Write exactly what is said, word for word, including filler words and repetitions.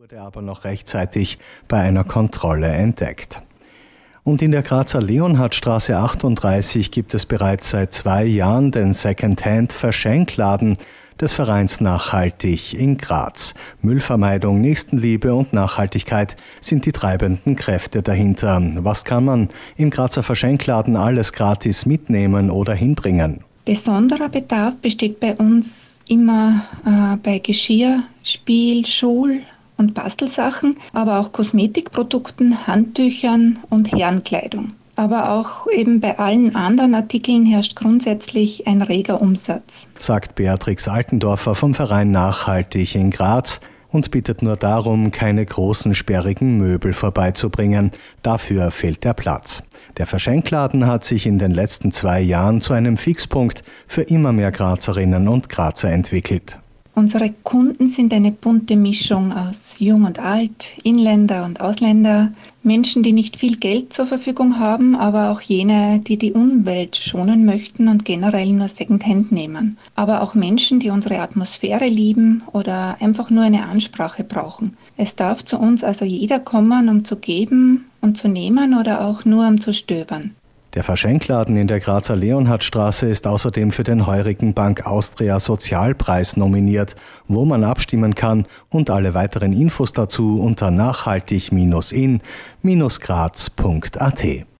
wurde aber noch rechtzeitig bei einer Kontrolle entdeckt. Und in der Grazer Leonhardstraße achtunddreißig gibt es bereits seit zwei Jahren den Secondhand-Verschenkladen des Vereins Nachhaltig in Graz. Müllvermeidung, Nächstenliebe und Nachhaltigkeit sind die treibenden Kräfte dahinter. Was kann man im Grazer Verschenkladen alles gratis mitnehmen oder hinbringen? Besonderer Bedarf besteht bei uns immer äh, bei Geschirr, Spiel, Schul- und Bastelsachen, aber auch Kosmetikprodukten, Handtüchern und Herrenkleidung. Aber auch eben bei allen anderen Artikeln herrscht grundsätzlich ein reger Umsatz, sagt Beatrix Altendorfer vom Verein Nachhaltig in Graz und bittet nur darum, keine großen sperrigen Möbel vorbeizubringen. Dafür fehlt der Platz. Der Verschenkladen hat sich in den letzten zwei Jahren zu einem Fixpunkt für immer mehr Grazerinnen und Grazer entwickelt. Unsere Kunden sind eine bunte Mischung aus Jung und Alt, Inländer und Ausländer, Menschen, die nicht viel Geld zur Verfügung haben, aber auch jene, die die Umwelt schonen möchten und generell nur Secondhand nehmen. Aber auch Menschen, die unsere Atmosphäre lieben oder einfach nur eine Ansprache brauchen. Es darf zu uns also jeder kommen, um zu geben und zu nehmen oder auch nur um zu stöbern. Der Verschenkladen in der Grazer Leonhardstraße ist außerdem für den heurigen Bank Austria Sozialpreis nominiert, wo man abstimmen kann, und alle weiteren Infos dazu unter nachhaltig in Graz punkt at.